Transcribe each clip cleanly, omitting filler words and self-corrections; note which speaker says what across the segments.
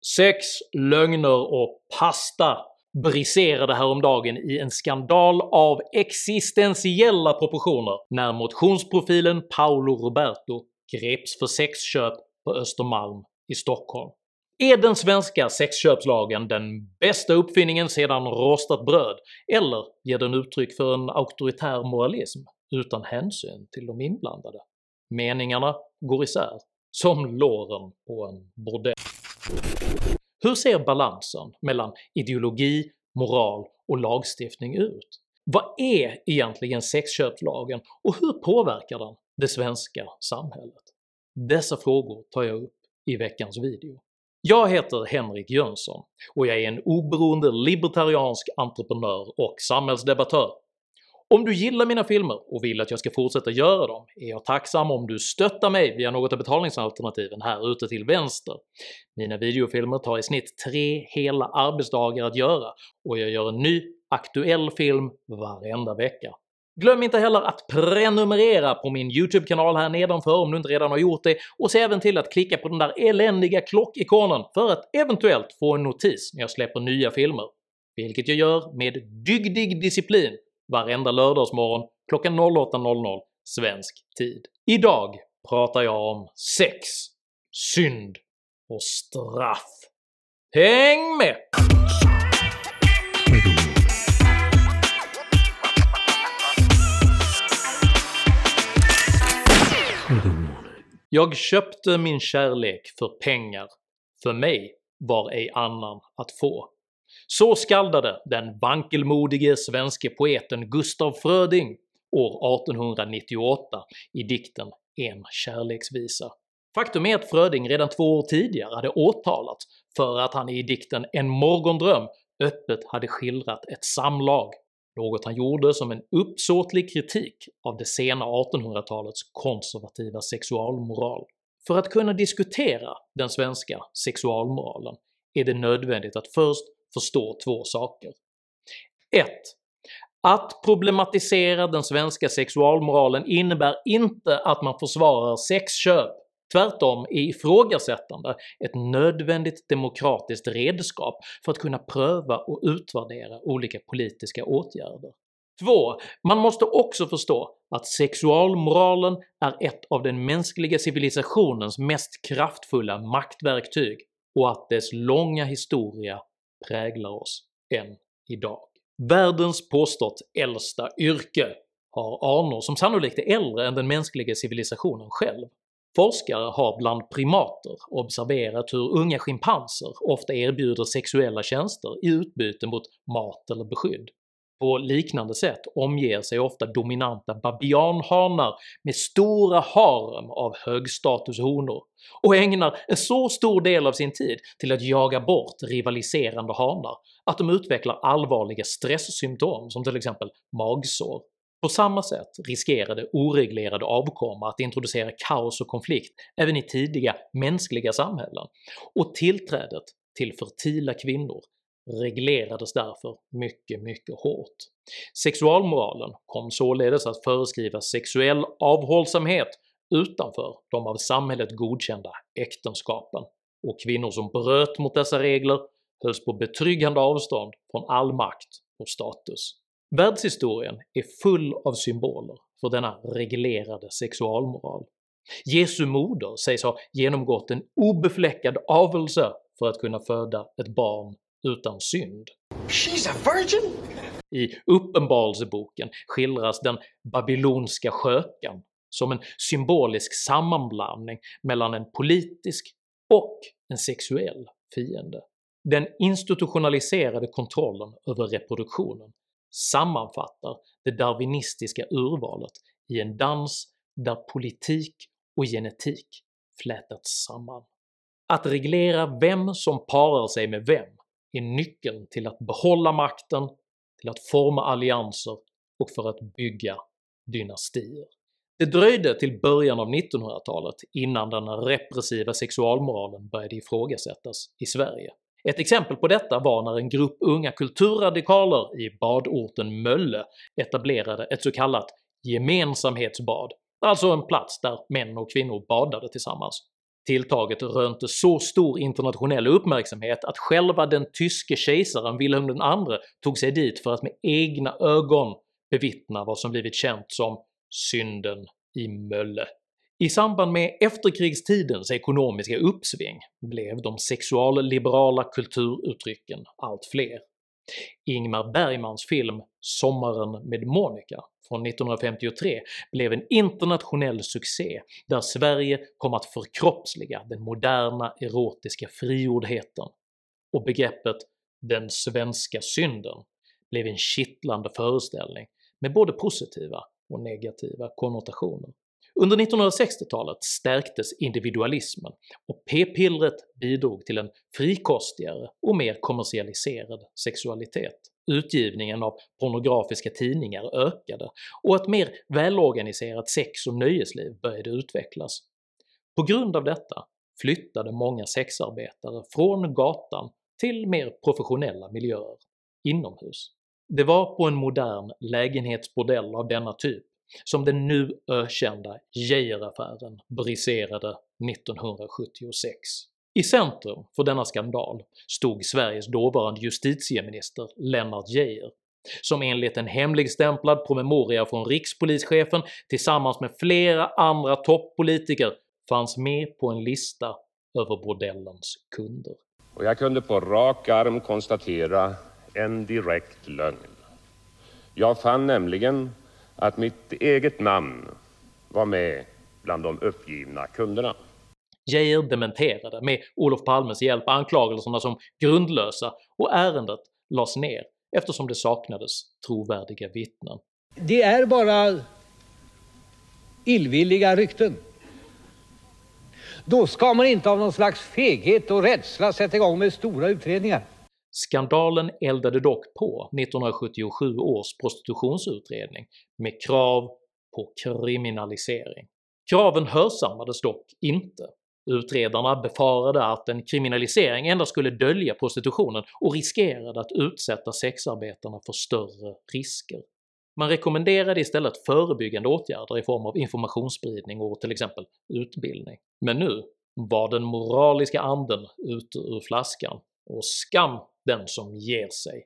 Speaker 1: Sex, lögner och pasta briserade häromdagen i en skandal av existentiella proportioner när motionsprofilen Paolo Roberto greps för sexköp på Östermalm i Stockholm. Är den svenska sexköpslagen den bästa uppfinningen sedan rostat bröd, eller ger den uttryck för en auktoritär moralism utan hänsyn till de inblandade? Meningarna går isär, som låren på en bordell. Hur ser balansen mellan ideologi, moral och lagstiftning ut? Vad är egentligen sexköpslagen och hur påverkar den det svenska samhället? Dessa frågor tar jag upp i veckans video. Jag heter Henrik Jönsson och jag är en oberoende libertariansk entreprenör och samhällsdebattör. Om du gillar mina filmer och vill att jag ska fortsätta göra dem är jag tacksam om du stöttar mig via något av betalningsalternativen här ute till vänster. Mina videofilmer tar i snitt 3 hela arbetsdagar att göra och jag gör en ny aktuell film varenda vecka. Glöm inte heller att prenumerera på min YouTube-kanal här nedanför om du inte redan har gjort det, och se även till att klicka på den där eländiga klockikonen för att eventuellt få en notis när jag släpper nya filmer, vilket jag gör med dygdig disciplin varenda lördagsmorgon klockan 08:00 svensk tid. Idag pratar jag om sex, synd och straff. Häng med! Jag köpte min kärlek för pengar, för mig var ej annan att få. Så skaldade den vankelmodige svenske poeten Gustaf Fröding år 1898 i dikten En kärleksvisa. Faktum är att Fröding redan 2 år tidigare hade åtalats för att han i dikten En morgondröm öppet hade skildrat ett samlag, något han gjorde som en uppsåtlig kritik av det sena 1800-talets konservativa sexualmoral. För att kunna diskutera den svenska sexualmoralen är det nödvändigt att först förstå 2 saker. 1. Att problematisera den svenska sexualmoralen innebär inte att man försvarar sexköp. Tvärtom är ifrågasättande ett nödvändigt demokratiskt redskap för att kunna pröva och utvärdera olika politiska åtgärder. 2. Man måste också förstå att sexualmoralen är ett av den mänskliga civilisationens mest kraftfulla maktverktyg och att dess långa historia präglar oss än idag. Världens påstått äldsta yrke har anor som sannolikt är äldre än den mänskliga civilisationen själv. Forskare har bland primater observerat hur unga schimpanser ofta erbjuder sexuella tjänster i utbyte mot mat eller beskydd. På liknande sätt omger sig ofta dominanta babianhanar med stora harem av högstatushonor och ägnar en så stor del av sin tid till att jaga bort rivaliserande hanar att de utvecklar allvarliga stresssymptom som till exempel magsår. På samma sätt riskerade oreglerade avkomma att introducera kaos och konflikt även i tidiga mänskliga samhällen, och tillträdet till fertila kvinnor reglerades därför mycket hårt. Sexualmoralen kom således att föreskriva sexuell avhållsamhet utanför de av samhället godkända äktenskapen, och kvinnor som bröt mot dessa regler hölls på betryggande avstånd från all makt och status. Världshistorien är full av symboler för denna reglerade sexualmoral. Jesu moder sägs ha genomgått en obefläckad avelse för att kunna föda ett barn utan synd.
Speaker 2: She's a virgin?
Speaker 1: I Uppenbarelseboken skildras den babylonska skökan som en symbolisk sammanblandning mellan en politisk och en sexuell fiende. Den institutionaliserade kontrollen över reproduktionen sammanfattar det darwinistiska urvalet i en dans där politik och genetik flätats samman. Att reglera vem som parar sig med vem är nyckeln till att behålla makten, till att forma allianser och för att bygga dynastier. Det dröjde till början av 1900-talet innan den repressiva sexualmoralen började ifrågasättas i Sverige. Ett exempel på detta var när en grupp unga kulturradikaler i badorten Mölle etablerade ett så kallat gemensamhetsbad, alltså en plats där män och kvinnor badade tillsammans. Tilltaget rönte så stor internationell uppmärksamhet att själva den tyske kejsaren Wilhelm II tog sig dit för att med egna ögon bevittna vad som blivit känt som “synden i Mölle”. I samband med efterkrigstidens ekonomiska uppsving blev de sexualliberala kulturuttrycken allt fler. Ingmar Bergmans film “Sommaren med Monica” från 1953 blev en internationell succé där Sverige kom att förkroppsliga den moderna erotiska frigjordheten, och begreppet “den svenska synden” blev en kittlande föreställning med både positiva och negativa konnotationer. Under 1960-talet stärktes individualismen och p-pillret bidrog till en frikostigare och mer kommersialiserad sexualitet. Utgivningen av pornografiska tidningar ökade och ett mer välorganiserat sex- och nöjesliv började utvecklas. På grund av detta flyttade många sexarbetare från gatan till mer professionella miljöer inomhus. Det var på en modern lägenhetsbordell av denna typ som den nu ökända Geijeraffären briserade 1976. I centrum för denna skandal stod Sveriges dåvarande justitieminister Lennart Geijer, som enligt en hemligstämplad promemoria från rikspolischefen tillsammans med flera andra toppolitiker fanns med på en lista över bordellens kunder.
Speaker 3: Och jag kunde på rak arm konstatera en direkt lögn. Jag fann nämligen att mitt eget namn var med bland de uppgivna kunderna.
Speaker 1: Geijer dementerade med Olof Palmes hjälp anklagelserna som grundlösa och ärendet lades ner eftersom det saknades trovärdiga vittnen.
Speaker 4: Det är bara illvilliga rykten. Då ska man inte av någon slags feghet och rädsla sätta igång med stora utredningar.
Speaker 1: Skandalen eldade dock på 1977 års prostitutionsutredning med krav på kriminalisering. Kraven hörsammades dock inte. Utredarna befarade att en kriminalisering endast skulle dölja prostitutionen och riskerade att utsätta sexarbetarna för större risker. Man rekommenderade istället förebyggande åtgärder i form av informationsspridning och till exempel utbildning. Men nu var den moraliska anden ute ur flaskan, och skam den som ger sig.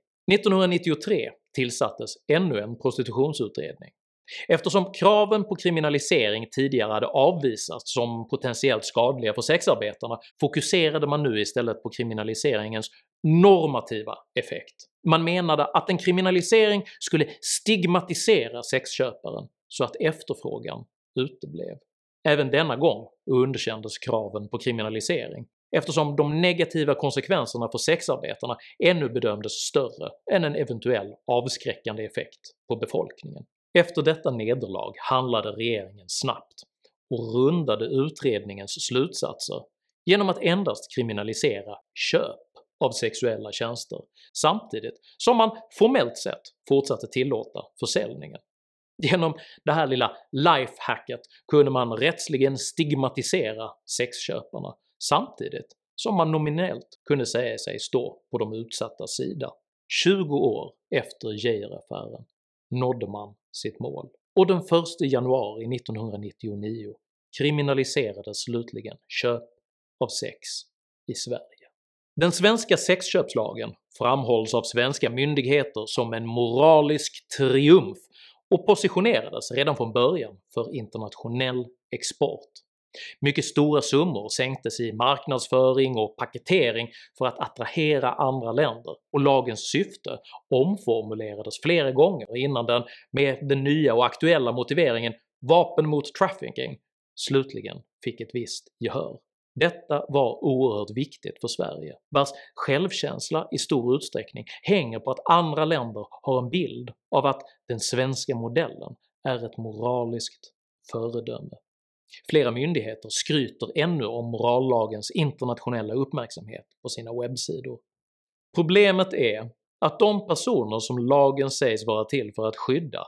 Speaker 1: 1993 tillsattes ännu en prostitutionsutredning. Eftersom kraven på kriminalisering tidigare hade avvisats som potentiellt skadliga för sexarbetarna fokuserade man nu istället på kriminaliseringens normativa effekt. Man menade att en kriminalisering skulle stigmatisera sexköparen så att efterfrågan uteblev. Även denna gång underkändes kraven på kriminalisering, eftersom de negativa konsekvenserna för sexarbetarna ännu bedömdes större än en eventuell avskräckande effekt på befolkningen. Efter detta nederlag handlade regeringen snabbt och rundade utredningens slutsatser genom att endast kriminalisera köp av sexuella tjänster, samtidigt som man formellt sett fortsatte tillåta försäljningen. Genom det här lilla lifehacket kunde man rättsligen stigmatisera sexköparna, samtidigt som man nominellt kunde säga sig stå på de utsattas sida. 20 år efter Geijeraffären nådde man sitt mål, och den 1 januari 1999 kriminaliserades slutligen köp av sex i Sverige. Den svenska sexköpslagen framhålls av svenska myndigheter som en moralisk triumf och positionerades redan från början för internationell export. Mycket stora summor sänktes i marknadsföring och paketering för att attrahera andra länder, och lagens syfte omformulerades flera gånger innan den med den nya och aktuella motiveringen “vapen mot trafficking” slutligen fick ett visst gehör. Detta var oerhört viktigt för Sverige, vars självkänsla i stor utsträckning hänger på att andra länder har en bild av att den svenska modellen är ett moraliskt föredöme. Flera myndigheter skryter ännu om morallagens internationella uppmärksamhet på sina webbsidor. Problemet är att de personer som lagen sägs vara till för att skydda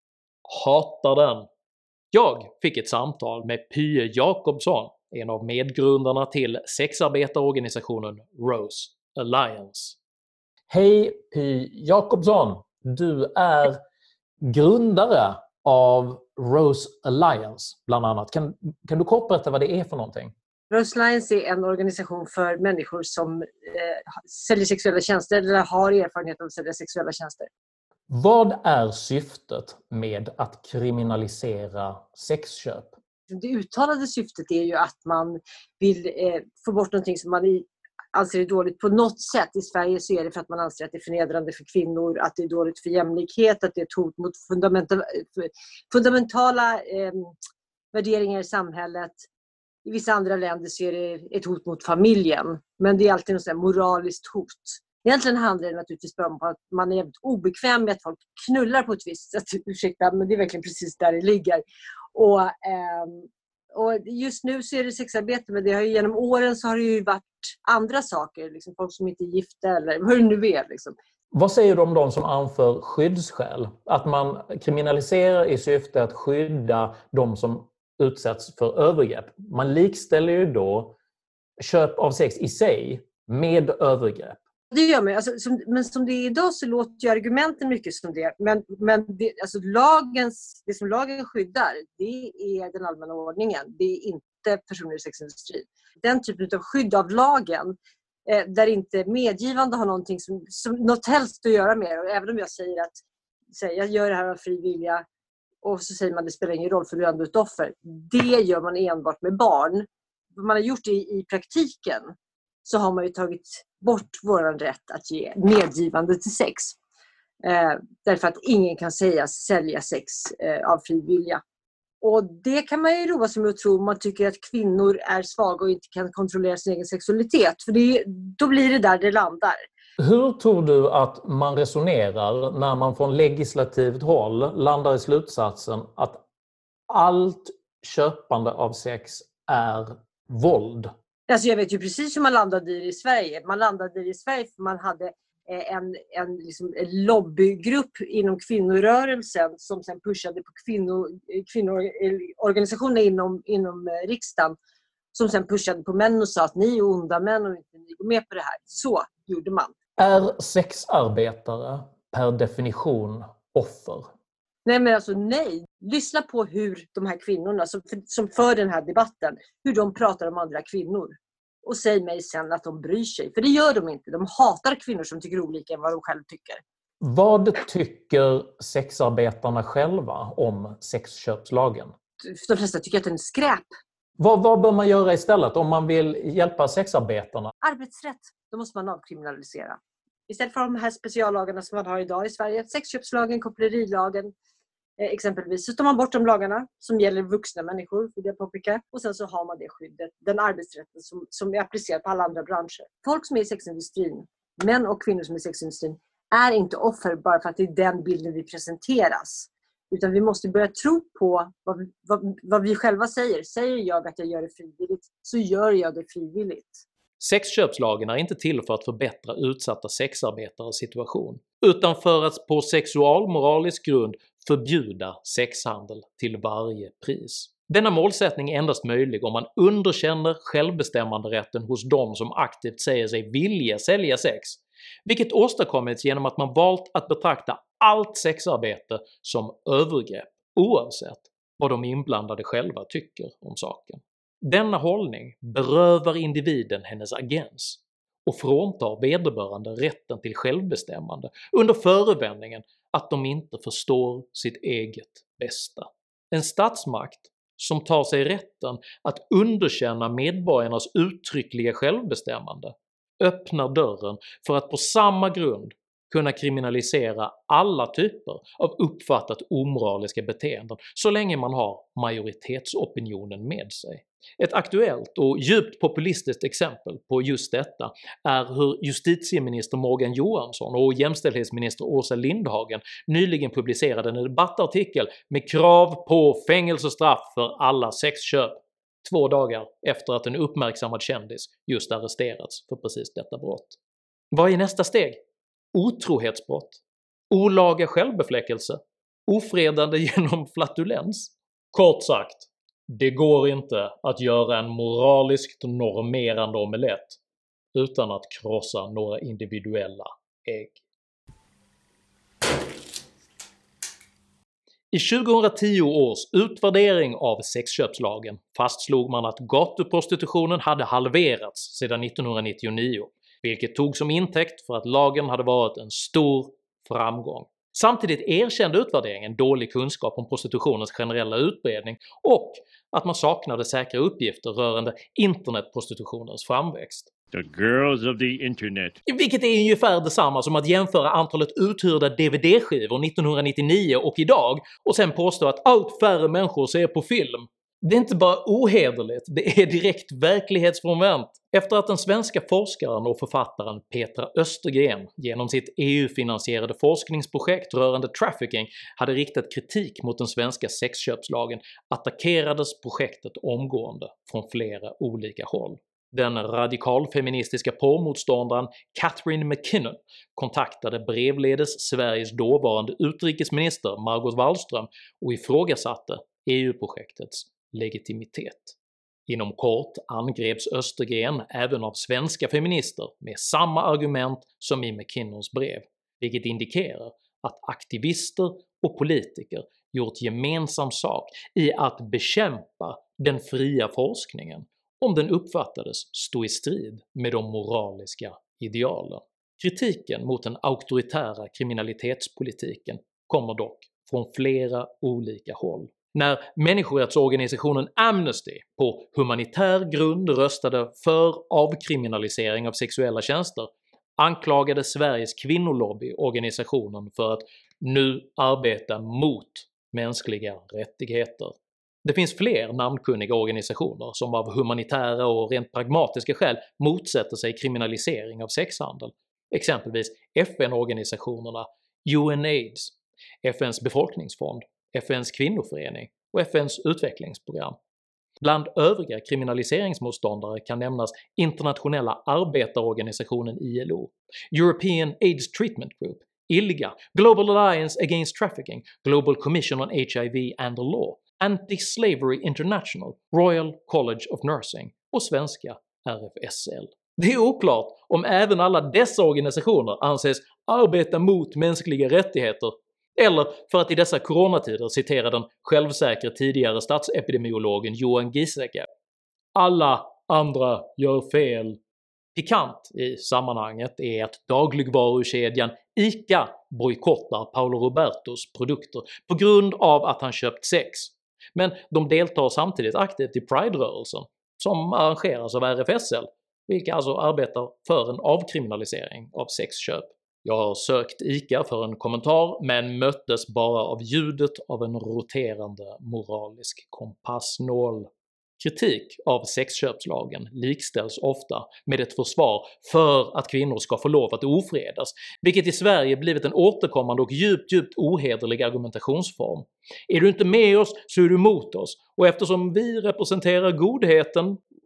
Speaker 1: hatar den. Jag fick ett samtal med Pye Jakobsson, en av medgrundarna till sexarbetarorganisationen Rose Alliance.
Speaker 5: Hej Pye Jakobsson, du är grundare av Rose Alliance bland annat. Kan du kort berätta vad det är för någonting?
Speaker 6: Rose Lines är en organisation för människor som säljer sexuella tjänster eller har erfarenhet av att sälja sexuella tjänster.
Speaker 5: Vad är syftet med att kriminalisera sexköp?
Speaker 6: Det uttalade syftet är ju att man vill få bort någonting som man anser är dåligt på något sätt. I Sverige så är det för att man anser att det är förnedrande för kvinnor, att det är dåligt för jämlikhet, att det är ett hot mot fundamentala värderingar i samhället. I vissa andra länder så är det ett hot mot familjen. Men det är alltid något moraliskt hot. Egentligen handlar det naturligtvis bara om att man är obekväm med att folk knullar på ett visst sätt. Ursäkta, men det är verkligen precis där det ligger. Och just nu så är det sexarbete, men det har ju, genom åren så har det ju varit andra saker. Liksom folk som inte är gifta eller vad det nu är. Liksom.
Speaker 5: Vad säger du om de som anför skyddsskäl? Att man kriminaliserar i syfte att skydda de som utsätts för övergrepp. Man likställer ju då köp av sex i sig med övergrepp.
Speaker 6: Det gör man. Alltså, men som det är idag så låter ju argumenten mycket som det. Men det, alltså det som lagen skyddar, det är den allmänna ordningen. Det är inte personer i sexindustrin. Den typen av skydd av lagen där inte medgivande har någonting som något helst att göra med. Och även om jag säger att jag gör det här av fri vilja och så säger man att det spelar ingen roll för du är ändå ett offer. Det gör man enbart med barn. Vad man har gjort i praktiken så har man ju tagit bort vår rätt att ge medgivande till sex. Därför att ingen kan sälja sex av fri vilja. Och det kan man ju roa sig med att tro om man tycker att kvinnor är svaga och inte kan kontrollera sin egen sexualitet. För då blir det där det landar.
Speaker 5: Hur tror du att man resonerar när man från legislativt håll landar i slutsatsen att allt köpande av sex är våld?
Speaker 6: Alltså jag vet ju precis hur man landade i Sverige. Man landade i Sverige för man hade en lobbygrupp inom kvinnorörelsen som sen pushade på kvinnoorganisationer inom riksdagen som sen pushade på män och sa att ni är onda män och inte ni går med på det här. Så gjorde man.
Speaker 5: Är sexarbetare per definition offer?
Speaker 6: Nej, men alltså nej. Lyssna på hur de här kvinnorna som för den här debatten, hur de pratar om andra kvinnor. Och säg mig sen att de bryr sig. För det gör de inte. De hatar kvinnor som tycker olika än vad de själv tycker.
Speaker 5: Vad tycker sexarbetarna själva om sexköpslagen?
Speaker 6: De flesta tycker att den är skräp.
Speaker 5: Vad bör man göra istället om man vill hjälpa sexarbetarna?
Speaker 6: Arbetsrätt, då måste man avkriminalisera. Istället för de här speciallagarna som man har idag i Sverige, sexköpslagen, kopplerilagen exempelvis, så tar man bort de lagarna som gäller vuxna människor, vill jag påpeka. Och sen så har man det skyddet, den arbetsrätten som är applicerad på alla andra branscher. Folk som är i sexindustrin, män och kvinnor som är i sexindustrin, är inte offer bara för att det är den bilden vi presenteras. Utan vi måste börja tro på vad vi själva säger. Säger jag att jag gör det frivilligt, så gör jag det frivilligt.
Speaker 1: Sexköpslagen är inte till för att förbättra utsatta sexarbetares situation, utan för att på sexualmoralisk grund förbjuda sexhandel till varje pris. Denna målsättning är endast möjlig om man underkänner självbestämmanderätten hos de som aktivt säger sig vilja sälja sex, vilket åstadkommits genom att man valt att betrakta allt sexarbete som övergrepp, oavsett vad de inblandade själva tycker om saken. Denna hållning berövar individen hennes agens och fråntar vederbörande rätten till självbestämmande under förevändningen att de inte förstår sitt eget bästa. En statsmakt som tar sig rätten att underkänna medborgarnas uttryckliga självbestämmande öppnar dörren för att på samma grund kunna kriminalisera alla typer av uppfattat omoraliska beteenden så länge man har majoritetsopinionen med sig. Ett aktuellt och djupt populistiskt exempel på just detta är hur justitieminister Morgan Johansson och jämställdhetsminister Åsa Lindhagen nyligen publicerade en debattartikel med krav på fängelsestraff för alla sexköp 2 dagar efter att en uppmärksammad kändis just arresterats för precis detta brott. Vad är nästa steg? Otrohetsbrott, olaga självbefläckelse, ofredande genom flatulens. Kort sagt, det går inte att göra en moraliskt normerande omelett utan att krossa några individuella ägg. I 2010 års utvärdering av sexköpslagen fastslog man att gatuprostitutionen hade halverats sedan 1999, vilket tog som intäkt för att lagen hade varit en stor framgång. Samtidigt erkände utvärderingen dålig kunskap om prostitutionens generella utbredning och att man saknade säkra uppgifter rörande internetprostitutionens framväxt.
Speaker 7: The girls of the internet.
Speaker 1: Vilket är ungefär detsamma som att jämföra antalet uthyrda DVD-skivor 1999 och idag och sen påstå att allt färre människor ser på film. Det är inte bara ohederligt, det är direkt verklighetsfrånvänt. Efter att den svenska forskaren och författaren Petra Östergren genom sitt EU-finansierade forskningsprojekt rörande trafficking hade riktat kritik mot den svenska sexköpslagen attackerades projektet omgående från flera olika håll. Den radikalfeministiska porrmotståndaren Catherine McKinnon kontaktade brevledes Sveriges dåvarande utrikesminister Margot Wallström och ifrågasatte EU-projektets legitimitet. Inom kort angreps Östergren även av svenska feminister med samma argument som i McKinnons brev, vilket indikerar att aktivister och politiker gjort gemensam sak i att bekämpa den fria forskningen om den uppfattades stå i strid med de moraliska idealen. Kritiken mot den auktoritära kriminalitetspolitiken kommer dock från flera olika håll. När människorättsorganisationen Amnesty på humanitär grund röstade för avkriminalisering av sexuella tjänster anklagade Sveriges kvinnolobby organisationen för att nu arbeta mot mänskliga rättigheter. Det finns fler namnkunniga organisationer som av humanitära och rent pragmatiska skäl motsätter sig kriminalisering av sexhandel, exempelvis FN-organisationerna UNAIDS, FNs befolkningsfond, FNs kvinnoförening och FNs utvecklingsprogram. Bland övriga kriminaliseringsmotståndare kan nämnas Internationella arbetarorganisationen ILO, European AIDS Treatment Group, ILGA, Global Alliance Against Trafficking, Global Commission on HIV and the Law, Anti-Slavery International, Royal College of Nursing och svenska RFSL. Det är oklart om även alla dessa organisationer anses arbeta mot mänskliga rättigheter, eller för att i dessa coronatider citera den självsäkra tidigare statsepidemiologen Johan Giesecke: “Alla andra gör fel.” Pikant i sammanhanget är att dagligvarukedjan ICA bojkottar Paolo Robertos produkter på grund av att han köpt sex, men de deltar samtidigt aktivt i Pride-rörelsen, som arrangeras av RFSL, vilka alltså arbetar för en avkriminalisering av sexköp. Jag har sökt ICA för en kommentar men möttes bara av ljudet av en roterande moralisk kompassnål. Kritik av sexköpslagen likställs ofta med ett försvar för att kvinnor ska få lov att ofredas, vilket i Sverige blivit en återkommande och djupt ohederlig argumentationsform. Är du inte med oss så är du mot oss, och eftersom vi representerar godheten,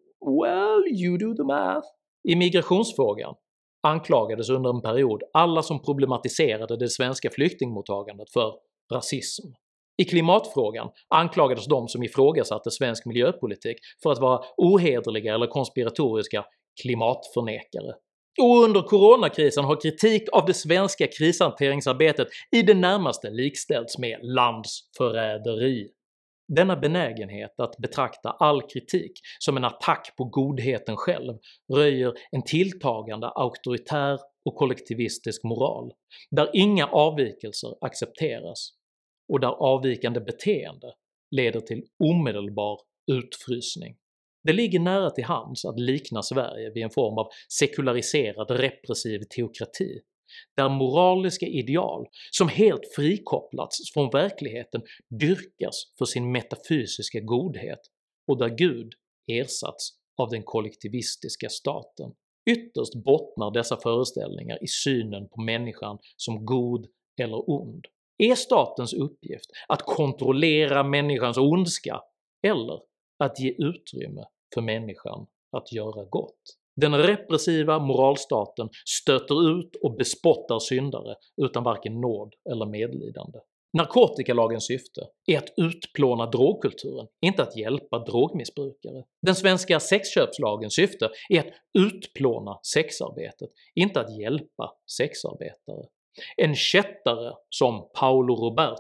Speaker 1: well, you do the math. I migrationsfrågan anklagades under en period alla som problematiserade det svenska flyktingmottagandet för rasism. I klimatfrågan anklagades de som ifrågasatte svensk miljöpolitik för att vara ohederliga eller konspiratoriska klimatförnekare. Och under coronakrisen har kritik av det svenska krishanteringsarbetet i det närmaste likställts med landsförräderi. Denna benägenhet att betrakta all kritik som en attack på godheten själv röjer en tilltagande auktoritär och kollektivistisk moral, där inga avvikelser accepteras och där avvikande beteende leder till omedelbar utfrysning. Det ligger nära till hands att likna Sverige vid en form av sekulariserad repressiv teokrati, där moraliska ideal som helt frikopplats från verkligheten dyrkas för sin metafysiska godhet och där Gud ersatts av den kollektivistiska staten. Ytterst bottnar dessa föreställningar i synen på människan som god eller ond. Är statens uppgift att kontrollera människans ondska eller att ge utrymme för människan att göra gott? Den repressiva moralstaten stöter ut och bespottar syndare utan varken nåd eller medlidande. Narkotikalagens syfte är att utplåna drogkulturen, inte att hjälpa drogmissbrukare. Den svenska sexköpslagens syfte är att utplåna sexarbetet, inte att hjälpa sexarbetare. En kättare som Paolo Roberto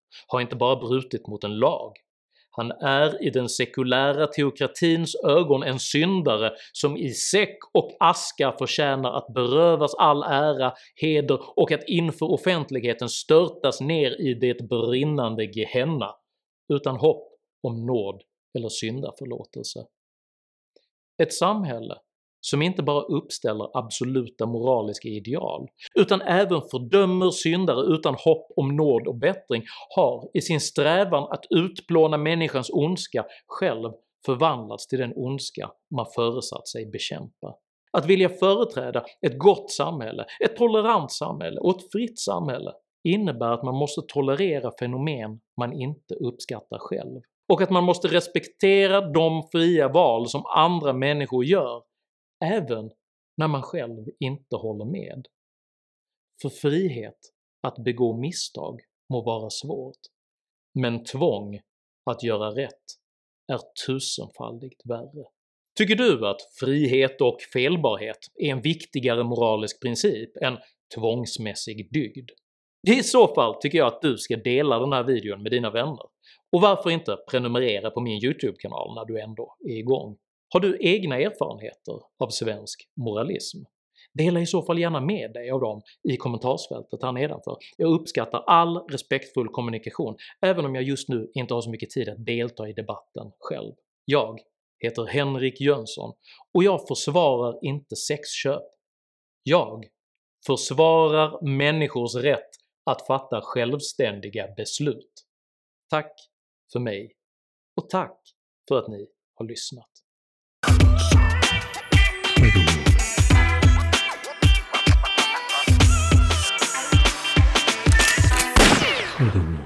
Speaker 1: har inte bara brutit mot en lag. Han är i den sekulära teokratins ögon en syndare som i säck och aska förtjänar att berövas all ära, heder och att inför offentligheten störtas ner i det brinnande Gehenna, utan hopp om nåd eller syndaförlåtelse. Ett samhälle som inte bara uppställer absoluta moraliska ideal, utan även fördömer syndare utan hopp om nåd och bättring, har i sin strävan att utplåna människans ondska själv förvandlats till den ondska man föresatt sig bekämpa. Att vilja företräda ett gott samhälle, ett tolerant samhälle och ett fritt samhälle innebär att man måste tolerera fenomen man inte uppskattar själv, och att man måste respektera de fria val som andra människor gör, även när man själv inte håller med. För frihet att begå misstag må vara svårt, men tvång att göra rätt är tusenfaldigt värre. Tycker du att frihet och felbarhet är en viktigare moralisk princip än tvångsmässig dygd? I så fall tycker jag att du ska dela den här videon med dina vänner, och varför inte prenumerera på min YouTube-kanal när du ändå är igång. Har du egna erfarenheter av svensk moralism? Dela i så fall gärna med dig av dem i kommentarsfältet här nedanför. Jag uppskattar all respektfull kommunikation, även om jag just nu inte har så mycket tid att delta i debatten själv. Jag heter Henrik Jönsson och jag försvarar inte sexköp. Jag försvarar människors rätt att fatta självständiga beslut. Tack för mig, och tack för att ni har lyssnat.
Speaker 5: Mm.